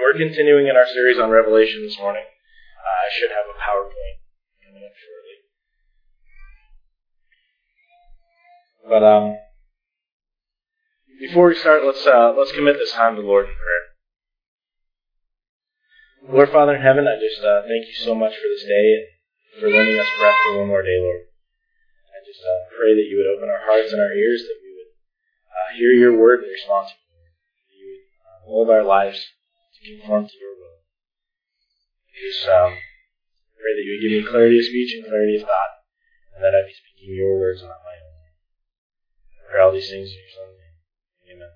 We're continuing in our series on Revelation this morning. I should have a PowerPoint coming up shortly. But before we start, let's commit this time to the Lord in prayer. Lord Father in heaven, I just thank you so much for this day and for lending us breath for one more day, Lord. I just pray that you would open our hearts and our ears, that we would hear your word and respond to it. That you would mold our lives to conform to your will. I just pray that you would give me clarity of speech and clarity of thought, and that I'd be speaking your words and not my own. I pray all these things in your Son's name. Amen.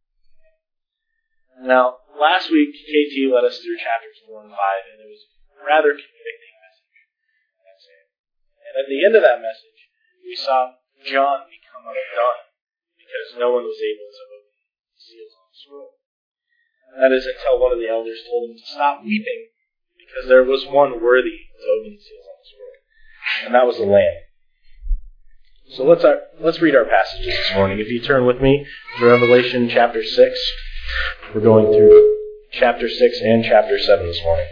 Now, last week, KT led us through chapters 4 and 5, and it was a rather convicting message, I'd say. And at the end of that message, we saw John become undone because no one was able to open the seals on the scroll. And that is until one of the elders told him to stop weeping because there was one worthy to open the seals on the scroll, and that was the Lamb. So let's read our passages this morning. If you turn with me to Revelation chapter 6, we're going through chapter 6 and chapter 7 this morning.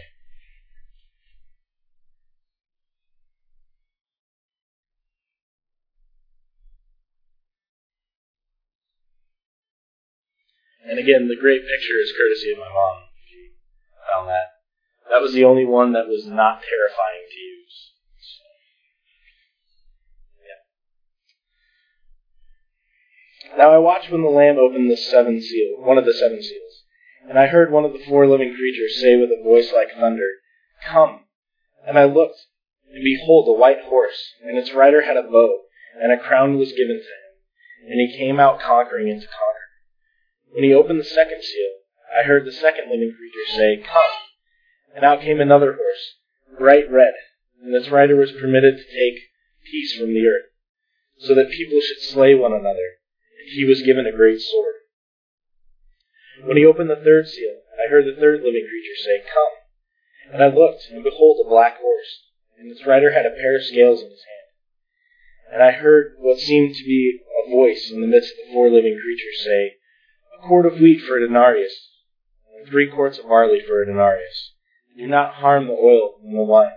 And again, the great picture is courtesy of my mom. She found that. That was the only one that was not terrifying to use. So, yeah. Now I watched when the Lamb opened one of the seven seals. And I heard one of the four living creatures say with a voice like thunder, "Come." And I looked, and behold, a white horse, and its rider had a bow, and a crown was given to him. And he came out conquering and to conquer. When he opened the second seal, I heard the second living creature say, "Come." And out came another horse, bright red, and its rider was permitted to take peace from the earth, so that people should slay one another, and he was given a great sword. When he opened the third seal, I heard the third living creature say, "Come." And I looked, and behold, a black horse, and its rider had a pair of scales in his hand. And I heard what seemed to be a voice in the midst of the four living creatures say, "A quart of wheat for a denarius, and 3 quarts of barley for a denarius. Do not harm the oil and the wine."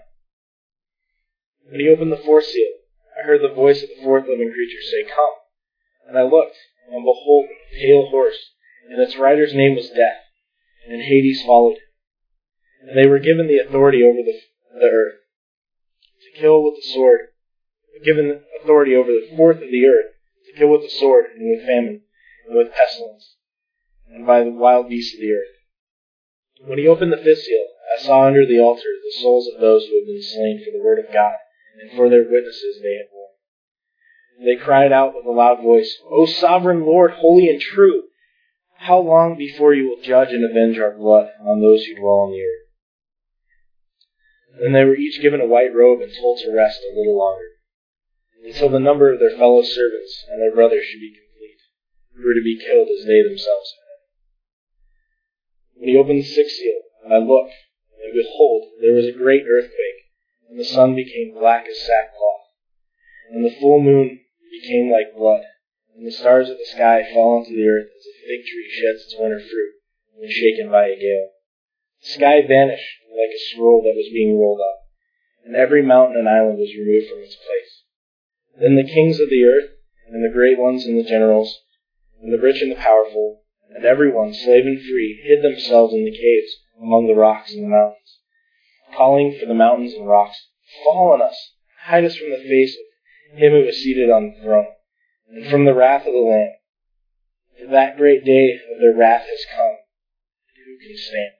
When he opened the fourth seal, I heard the voice of the fourth living creature say, "Come." And I looked, and behold, a pale horse, and its rider's name was Death, and Hades followed him. And they were given the authority over the earth, to kill with the sword, given authority over the fourth of the earth, to kill with the sword, and with famine, and with pestilence, and by the wild beasts of the earth. When he opened the fifth seal, I saw under the altar the souls of those who had been slain for the word of God, and for their witnesses they had borne. They cried out with a loud voice, "O sovereign Lord, holy and true, how long before you will judge and avenge our blood on those who dwell on the earth?" Then they were each given a white robe and told to rest a little longer, until the number of their fellow servants and their brothers should be complete, who were to be killed as they themselves had. When he opened the sixth seal, I looked, and behold, there was a great earthquake, and the sun became black as sackcloth, and the full moon became like blood, and the stars of the sky fell onto the earth as a fig tree sheds its winter fruit when shaken by a gale. The sky vanished like a scroll that was being rolled up, and every mountain and island was removed from its place. Then the kings of the earth, and the great ones and the generals, and the rich and the powerful, and everyone, slave and free, hid themselves in the caves among the rocks and the mountains, calling for the mountains and rocks, "Fall on us, hide us from the face of him who is seated on the throne, and from the wrath of the Lamb. For that great day of their wrath has come, and who can stand?"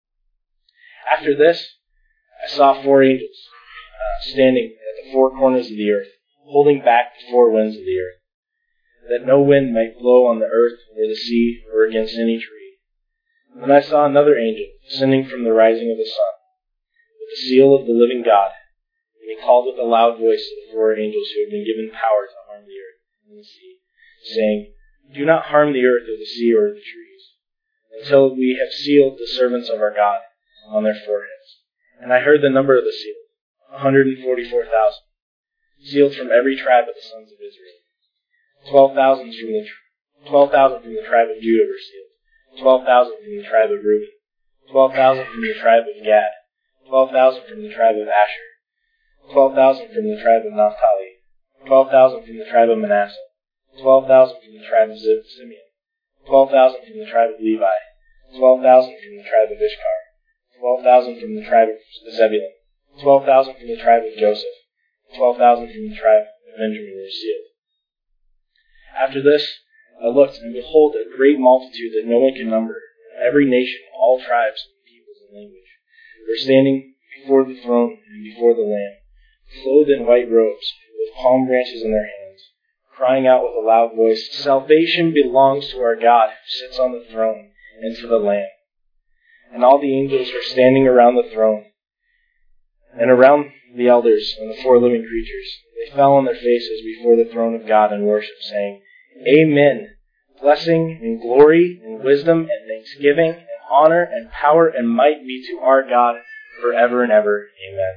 After this, I saw 4 angels standing at the 4 corners of the earth, holding back the 4 winds of the earth, that no wind might blow on the earth or the sea or against any tree. And I saw another angel descending from the rising of the sun, with the seal of the living God, and he called with a loud voice to the 4 angels who had been given power to harm the earth and the sea, saying, "Do not harm the earth or the sea or the trees, until we have sealed the servants of our God on their foreheads." And I heard the number of the seals, 144,000, sealed from every tribe of the sons of Israel. 12,000 from the tribe of Judah were sealed, 12,000 from the tribe of Reuben, 12,000 from the tribe of Gad, 12,000 from the tribe of Asher, 12,000 from the tribe of Naphtali, 12,000 from the tribe of Manasseh, 12,000 from the tribe of Simeon, 12,000 from the tribe of Levi, 12,000 from the tribe of Ishkar, 12,000 from the tribe of Zebulun, 12,000 from the tribe of Joseph, 12,000 from the tribe of Benjamin were sealed. After this I looked, and behold, a great multitude that no one can number, every nation, all tribes, peoples, and language, were standing before the throne and before the Lamb, clothed in white robes, with palm branches in their hands, crying out with a loud voice, "Salvation belongs to our God who sits on the throne, and to the Lamb." And all the angels were standing around the throne, and around the elders and the four living creatures. They fell on their faces before the throne of God and worshipped, saying, "Amen. Blessing and glory and wisdom and thanksgiving and honor and power and might be to our God forever and ever. Amen."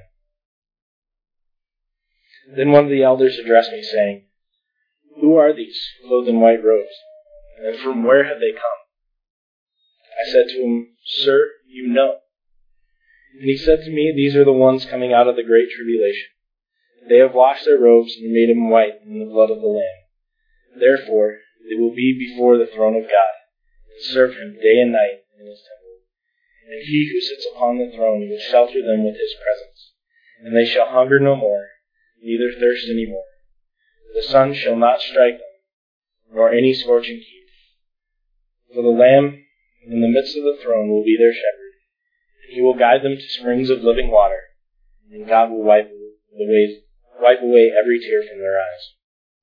Then one of the elders addressed me, saying, "Who are these, clothed in white robes? And from where have they come?" I said to him, "Sir, you know." And he said to me, "These are the ones coming out of the great tribulation. They have washed their robes and made them white in the blood of the Lamb. Therefore, they will be before the throne of God, and serve him day and night in his temple. And he who sits upon the throne will shelter them with his presence. And they shall hunger no more, neither thirst any more. The sun shall not strike them, nor any scorching heat. For the Lamb in the midst of the throne will be their shepherd. And he will guide them to springs of living water, and God will wipe away every tear from their eyes."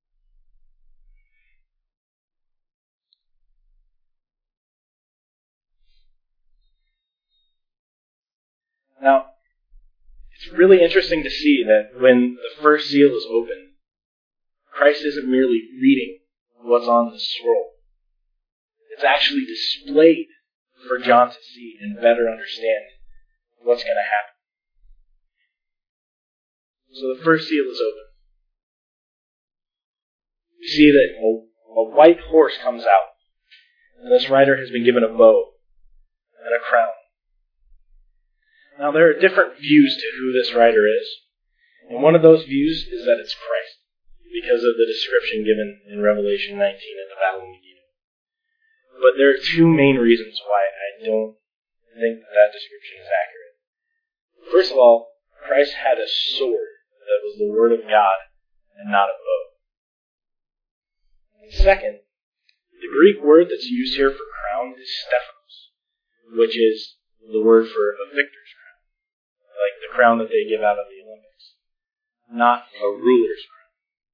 Now, it's really interesting to see that when the first seal is opened, Christ isn't merely reading what's on the scroll. It's actually displayed for John to see and better understand what's going to happen. So the first seal is open. You see that a white horse comes out, and this rider has been given a bow and a crown. Now, there are different views to who this rider is, and one of those views is that it's Christ, because of the description given in Revelation 19 at the Battle of Megiddo. But there are two main reasons why I don't think that description is accurate. First of all, Christ had a sword that was the Word of God and not a bow. And second, the Greek word that's used here for crown is stephanos, which is the word for a victor's crown, like the crown that they give out at the Olympics, not a ruler's crown.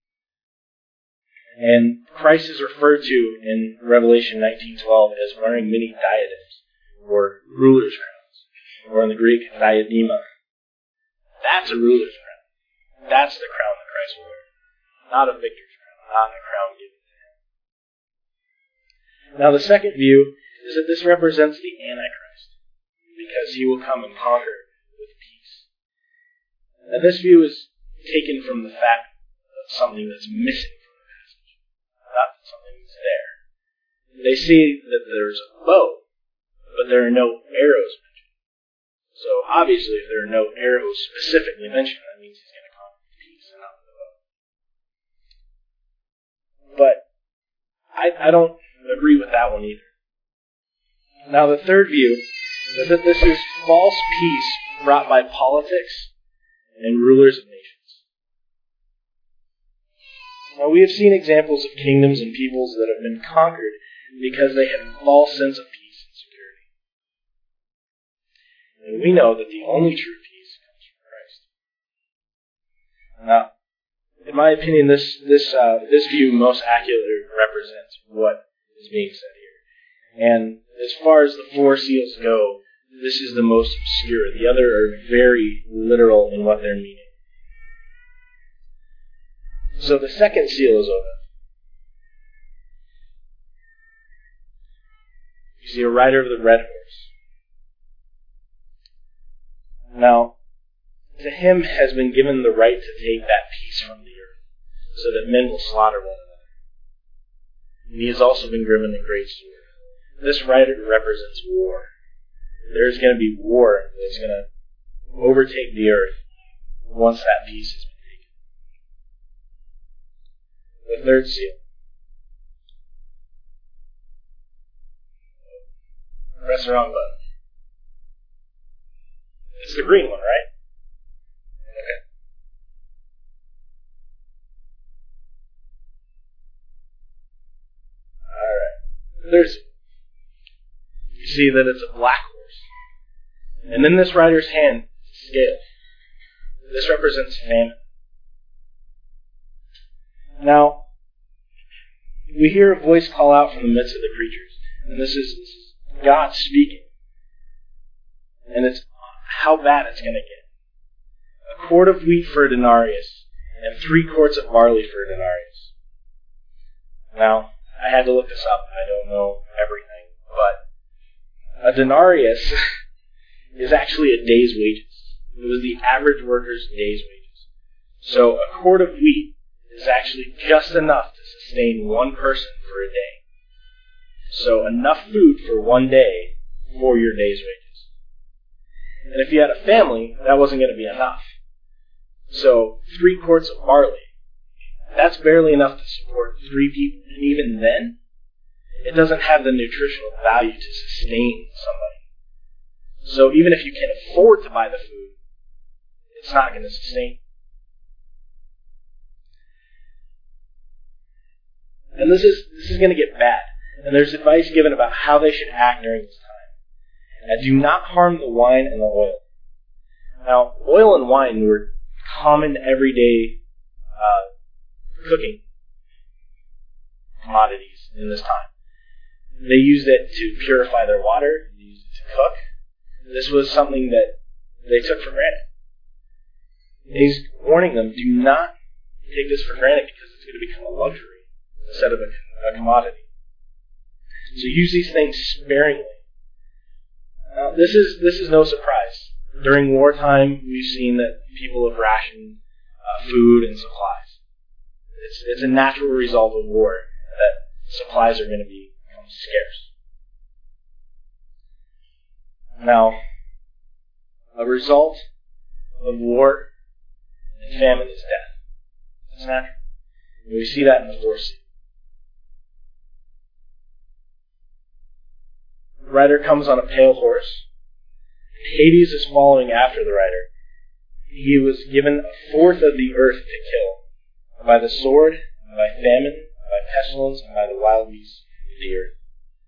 And Christ is referred to in Revelation 19:12 as wearing many diadems, or ruler's crowns, or in the Greek, diadema. That's a ruler's crown. That's the crown that Christ will wear, not a victor's crown, not a crown given to him. Now, the second view is that this represents the Antichrist, because he will come and conquer with peace. And this view is taken from the fact of something that's missing from the passage, not something that's there. They see that there's a bow, but there are no arrows mentioned. So obviously, if there are no arrows specifically mentioned, that means he's going to conquer with peace and not with a bow. But I don't agree with that one either. Now, the third view is that this is false peace brought by politics and rulers of nations. Now, we have seen examples of kingdoms and peoples that have been conquered because they had a false sense of peace and security. And we know that the only true peace comes from Christ. Now, in my opinion, this view most accurately represents what is being said here. And as far as the four seals go, this is the most obscure. The other are very literal in what they're meaning. So the second seal is open. You see a rider of the red horse. Now, to him has been given the right to take that peace from the earth, so that men will slaughter one another. And he has also been given a great sword. This rider represents war. there's going to be war that's going to overtake the earth once that peace has been taken. The third seal. Press the wrong button. It's the green one, right? Okay. Alright. There's, you see that it's a black horse. And in this rider's hand, scale. This represents famine. Now, we hear a voice call out from the midst of the creatures. And this is God speaking. And it's how bad it's going to get. A quart of wheat for a denarius, and 3 quarts of barley for a denarius. Now, I had to look this up. I don't know everything. But a denarius is actually a day's wages. It was the average worker's day's wages. So a quart of wheat is actually just enough to sustain one person for a day. So enough food for one day for your day's wages. And if you had a family, that wasn't going to be enough. So 3 quarts of barley, that's barely enough to support 3 people. And even then, it doesn't have the nutritional value to sustain somebody. So even if you can afford to buy the food, it's not going to sustain. And this is going to get bad. And there's advice given about how they should act during this time. And do not harm the wine and the oil. Now, oil and wine were common everyday cooking commodities in this time. They used it to purify their water. They used it to cook. This was something that they took for granted. He's warning them, do not take this for granted because it's going to become a luxury instead of a commodity. So use these things sparingly. Now, this is no surprise. During wartime, we've seen that people have rationed food and supplies. It's a natural result of war that supplies are going to become scarce. Now, a result of war and famine is death. That's natural. And we see that in the 4th seal. The rider comes on a pale horse. Hades is following after the rider. He was given 1/4 of the earth to kill, by the sword, by famine, by pestilence, and by the wild beasts of the earth.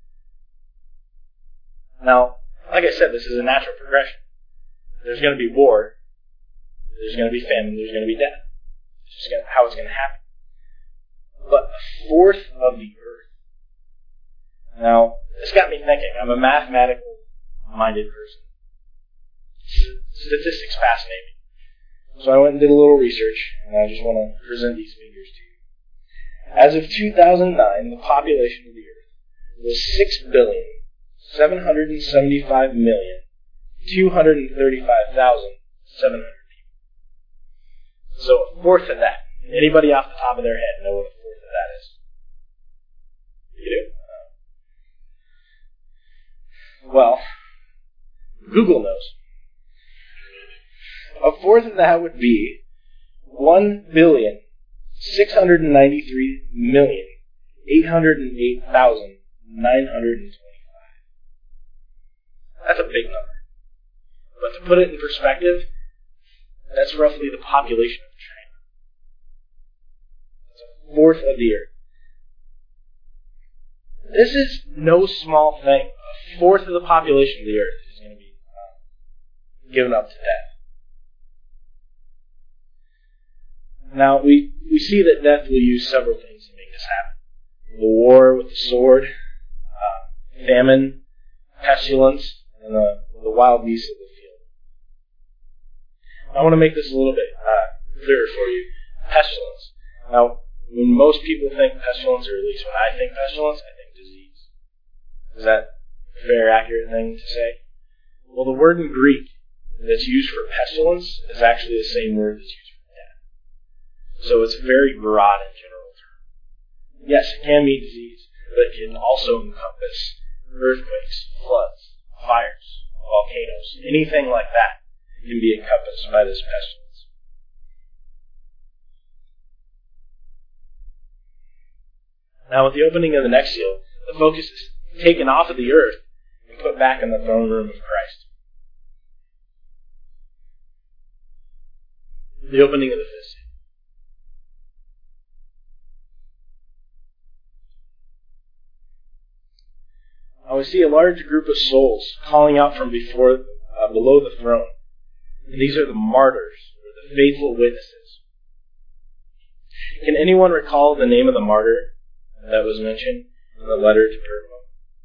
Now, like I said, this is a natural progression. There's going to be war, there's going to be famine, there's going to be death. It's just how it's going to happen. But 1/4 of the earth. Now, this got me thinking. I'm a mathematical-minded person. Statistics fascinate me. So I went and did a little research, and I just want to present these figures to you. As of 2009, the population of the earth was 6,755,235,700 people. So 1/4 of that. Anybody off the top of their head know what 1/4 of that is? You do? Well, Google knows. 1/4 of that would be 1,693,808,925. That's a big number. But to put it in perspective, that's roughly the population of China. That's 1/4 of the earth. This is no small thing. 1/4 of the population of the earth is going to be given up to death. Now, we see that death will use several things to make this happen. The war with the sword, famine, pestilence, and the wild beasts of the field. I want to make this a little bit clearer for you. Pestilence. Now, when most people think pestilence, or at least when I think pestilence, I think disease. Is that a fair, accurate thing to say? Well, the word in Greek that's used for pestilence is actually the same word that's used for death. So it's a very broad and general term. Yes, it can mean disease, but it can also encompass earthquakes, floods, fires, volcanoes, anything like that can be encompassed by this pestilence. Now, with the opening of the next seal, the focus is taken off of the earth and put back in the throne room of Christ. The opening of the fifth seal. Now we see a large group of souls calling out from below the throne. And these are the martyrs, or the faithful witnesses. Can anyone recall the name of the martyr that was mentioned in the letter to Pergamum?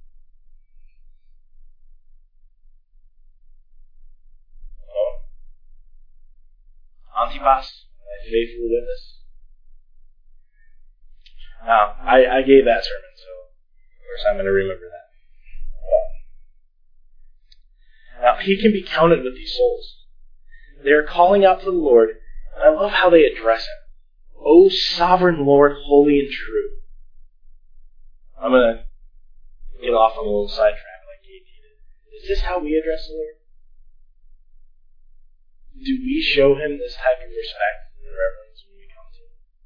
No? Antipas, a faithful witness. Now, I gave that sermon, so of course I'm going to remember that. Now, he can be counted with these souls. They are calling out to the Lord, and I love how they address him. O sovereign Lord, holy and true. I'm going to get off on a little sidetrack like KT did. Is this how we address the Lord? Do we show him this type of respect and reverence when we come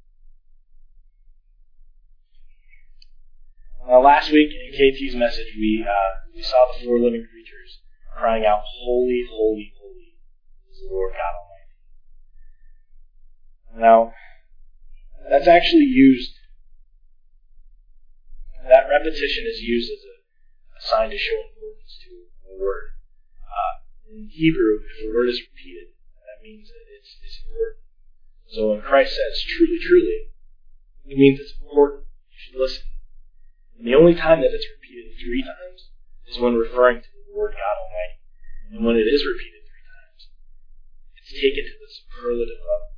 to him? Now, last week in KT's message, we saw the four living creatures crying out, Holy, holy, holy is the Lord God Almighty. Now, that's actually used, that repetition is used as a sign to show importance to a word. In Hebrew, if a word is repeated, that means that it's important. So when Christ says, truly, truly, it means it's important. You should listen. And the only time that it's repeated 3 times is when referring to the Lord God Almighty. And when it is repeated 3 times, it's taken to the superlative level.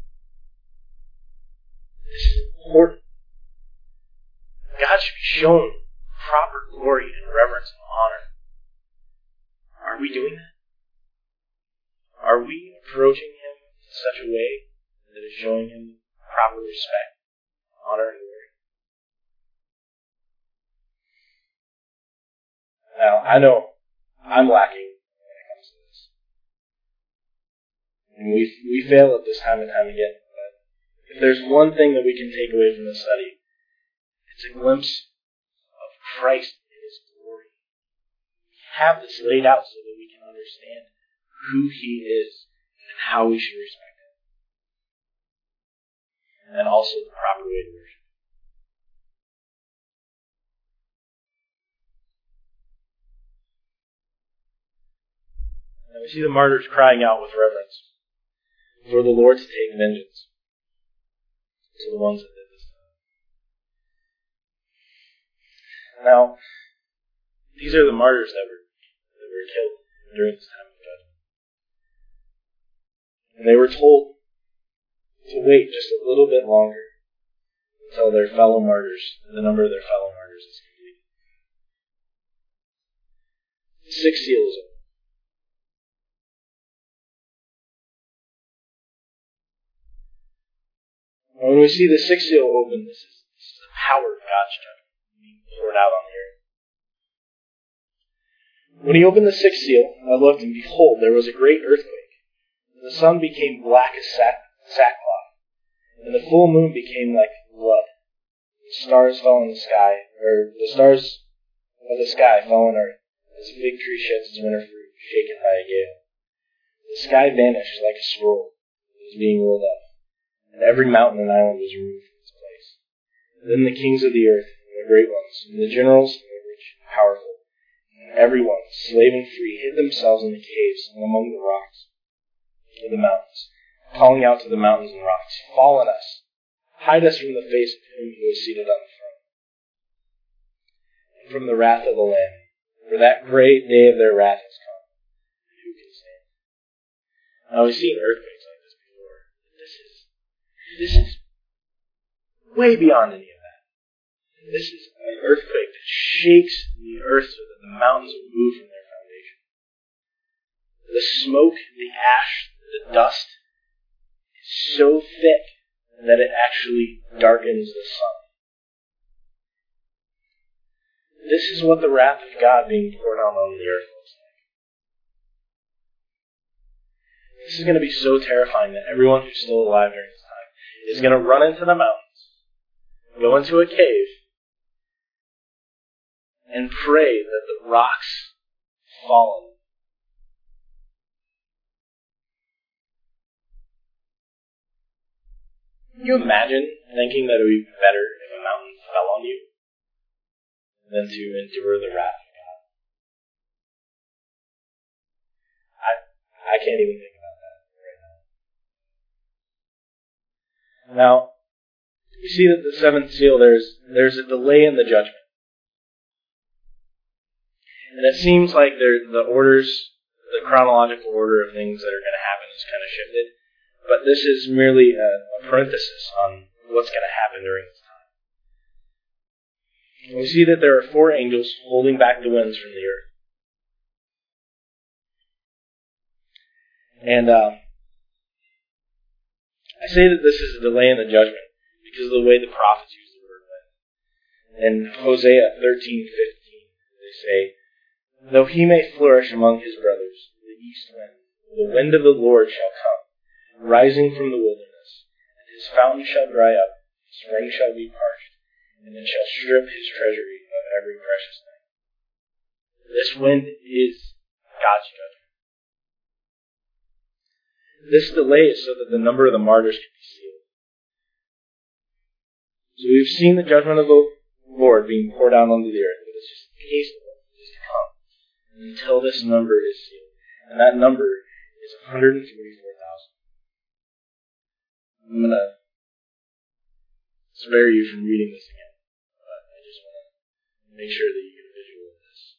This is important. God should be shown proper glory and reverence and honor. Are we doing that? Are we approaching him in such a way that is showing him proper respect, honor, and glory? Now, I know I'm lacking when it comes to this. And we fail at this time and time again. But if there's one thing that we can take away from this study, it's a glimpse of Christ in his glory. We have this laid out so that we can understand who he is and how we should respect him. And also the proper way to worship. And we see the martyrs crying out with reverence for the Lord to take vengeance to the ones that did this. Now, these are the martyrs that were killed during this time of judgment. And they were told to wait just a little bit longer until their fellow martyrs, the number of their fellow martyrs is complete. The 6th seal is open. When we see the 6th seal open, this is the power of God's judgment being poured out on the earth. When he opened the 6th seal, I looked, and behold, there was a great earthquake. The sun became black as sackcloth, and the full moon became like blood. The stars fell in the sky, or the stars of the sky fell on earth, as a fig tree sheds its winter fruit, shaken by a gale. The sky vanished like a scroll that was being rolled up, and every mountain and island was removed from its place. Then the kings of the earth, and the great ones, and the generals, and the rich and powerful, and everyone, slave and free, hid themselves in the caves and among the rocks of the mountains, calling out to the mountains and rocks, Fall on us, hide us from the face of him who is seated on the throne, and from the wrath of the Lamb, for that great day of their wrath has come, and who can stand? Now we've seen earthquakes like this before. This is way beyond any of that. This is an earthquake that shakes the earth so that the mountains will move from their foundation. The smoke, the ash, the dust is so thick that it actually darkens the sun. This is what the wrath of God being poured out on the earth looks like. This is going to be so terrifying that everyone who's still alive during this time is going to run into the mountains, go into a cave, and pray that the rocks fall on them. Can you imagine thinking that it would be better if a mountain fell on you than to endure the wrath of God? I can't even think about that right now. Now, you see that the seventh seal, there's a delay in the judgment. And it seems like the chronological order of things that are going to happen is kind of shifted. But this is merely a parenthesis on what's going to happen during this time. We see that there are 4 angels holding back the winds from the earth. And I say that this is a delay in the judgment because of the way the prophets use the word wind. In Hosea 13:15, they say, "Though he may flourish among his brothers, the east wind, the wind of the Lord shall come, rising from the wilderness, and his fountain shall dry up, his spring shall be parched, and it shall strip his treasury of every precious thing." This wind is God's judgment. This delay is so that the number of the martyrs can be sealed. So we've seen the judgment of the Lord being poured out onto the earth, but it's just a taste of it is to come until this number is sealed. And that number is 144,000. I'm going to spare you from reading this again, but I just want to make sure that you get a visual of this.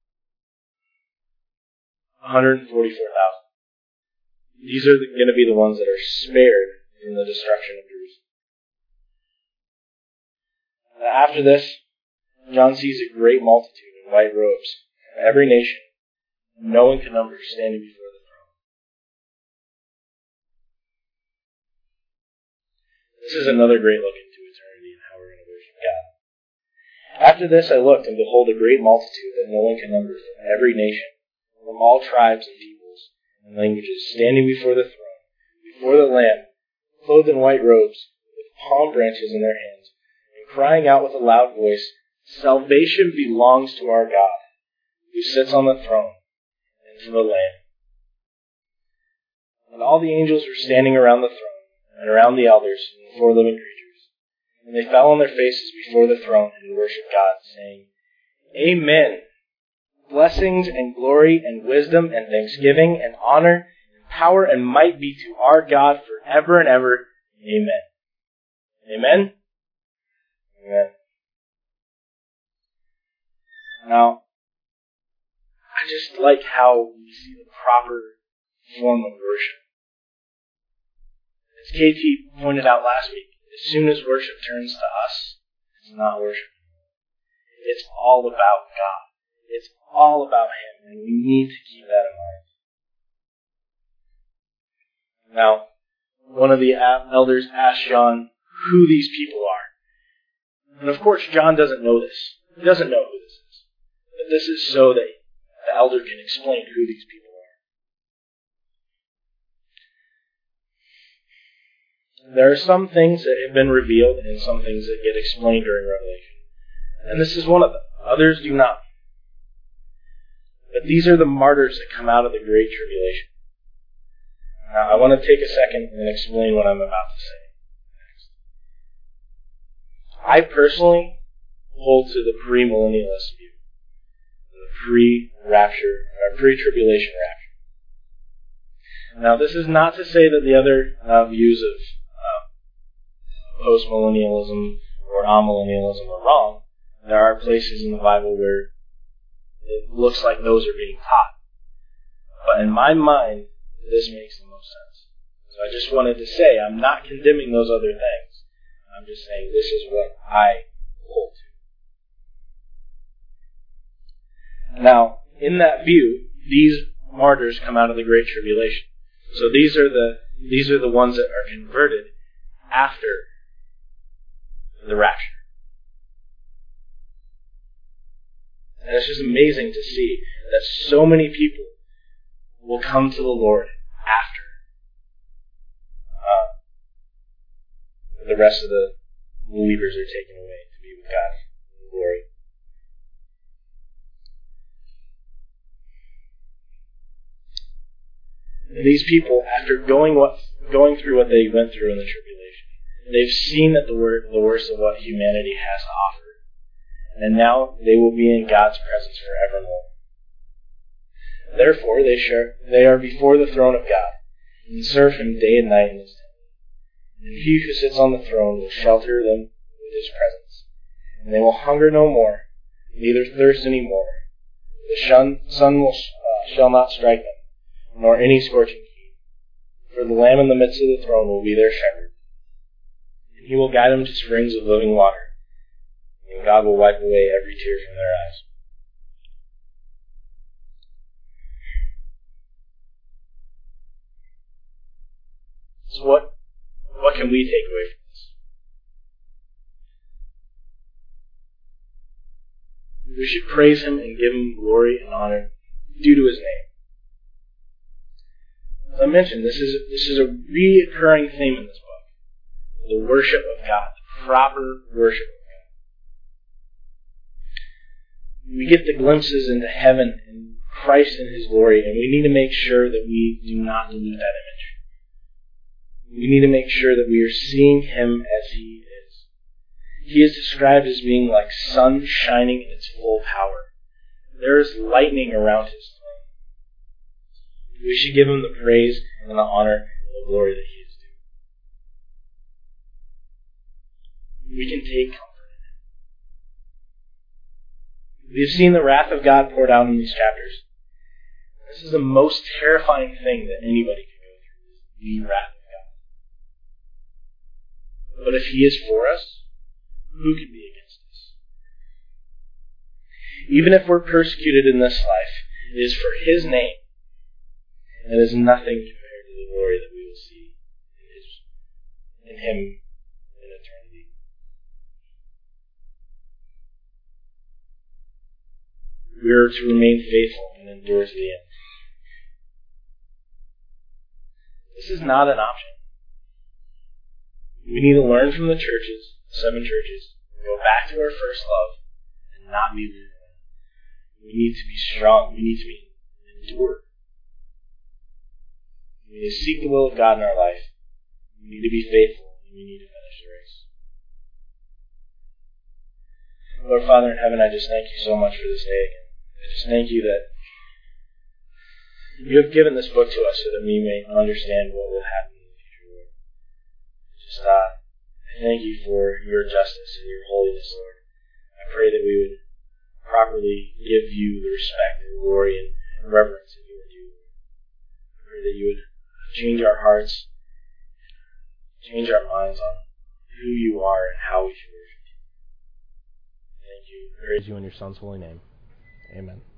144,000. These are going to be the ones that are spared from the destruction of Jerusalem. After this, John sees a great multitude in white robes from every nation, no one can number, standing before the throne. This is another great look into eternity and how we're going to worship God. After this I looked, and behold, a great multitude that no one can number, from every nation, from all tribes and peoples and languages, standing before the throne, before the Lamb, clothed in white robes, with palm branches in their hands, and crying out with a loud voice, "Salvation belongs to our God, who sits on the throne, and to the Lamb." And all the angels were standing around the throne, and around the elders, and the 4 living creatures. And they fell on their faces before the throne, and worshipped God, saying, "Amen. Blessings and glory and wisdom and thanksgiving and honor and power and might be to our God forever and ever. Amen." Amen? Amen. Now, I just like how we see the proper form of worship. As KT pointed out last week, as soon as worship turns to us, it's not worship. It's all about God. It's all about Him, and we need to keep that in mind. Now, one of the elders asked John who these people are. And of course, John doesn't know this. He doesn't know who this is. But this is so that the elder can explain who these people are. There are some things that have been revealed and some things that get explained during Revelation. And this is one of them. Others do not. But these are the martyrs that come out of the Great Tribulation. Now, I want to take a second and explain what I'm about to say next. I personally hold to the premillennialist view, the pre-tribulation rapture. Now, this is not to say that the other views of postmillennialism or amillennialism are wrong. There are places in the Bible where it looks like those are being taught. But in my mind, this makes the most sense. So I just wanted to say, I'm not condemning those other things. I'm just saying this is what I hold to. Now, in that view, these martyrs come out of the Great Tribulation. So these are the ones that are converted after the rapture. And it's just amazing to see that so many people will come to the Lord after rest of the believers are taken away to be with God in glory. And these people, after going through what they went through in the tribulation, they've seen at the worst of what humanity has to offer. And now they will be in God's presence forevermore. Therefore, they are before the throne of God, and serve Him day and night in His temple. And He who sits on the throne will shelter them with His presence. And they will hunger no more, neither thirst any more. The sun shall not strike them, nor any scorching heat. For the Lamb in the midst of the throne will be their shepherd. And He will guide them to springs of living water. And God will wipe away every tear from their eyes. So what can we take away from this? We should praise Him and give Him glory and honor due to His name. As I mentioned, this is a recurring theme in this book. The worship of God, the proper worship of God. We get the glimpses into heaven and Christ in His glory, and we need to make sure that we do not dilute that image. We need to make sure that we are seeing Him as He is. He is described as being like sun shining in its full power. There is lightning around His throne. We should give Him the praise and the honor and the glory that He is due. We can take comfort in Him. We have seen the wrath of God poured out in these chapters. This is the most terrifying thing that anybody can go through, the wrath of God. But if He is for us, who can be against us? Even if we're persecuted in this life, it is for His name, and is nothing compared to the glory that we will see in Him in eternity. We are to remain faithful and endure to the end. This is not an option. We need to learn from the churches, the 7 churches, go back to our first love, and not be lukewarm. We need to be strong. We need to endure. We need to seek the will of God in our life. We need to be faithful, and we need to finish the race. Lord Father in heaven, I just thank You so much for this day again. I just thank You that You have given this book to us so that we may understand what will happen in the future, Lord. I thank You for Your justice and Your holiness, Lord. I pray that we would properly give You the respect and glory and reverence that You are due. I pray that You would change our hearts, change our minds on who You are and how we should worship You. Thank You. I praise You in Your Son's holy name. Amen.